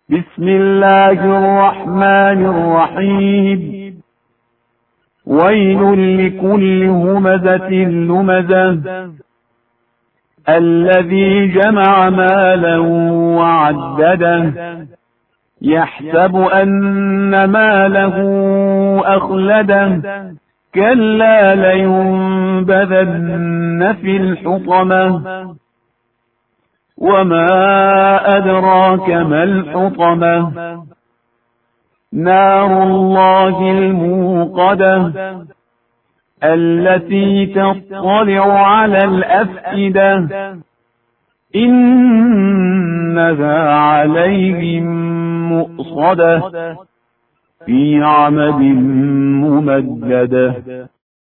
بسم الله الرحمن الرحيم. ويل لكل همزة لمزة الذي جمع مالا وعدده يحسب أن ماله أخلده كلا لينبذن في الحطمة وما أدراك ما الحطمة نار الله الموقدة التي تطلع على الأفئدة إنها عليهم مؤصدة في عمد ممددة.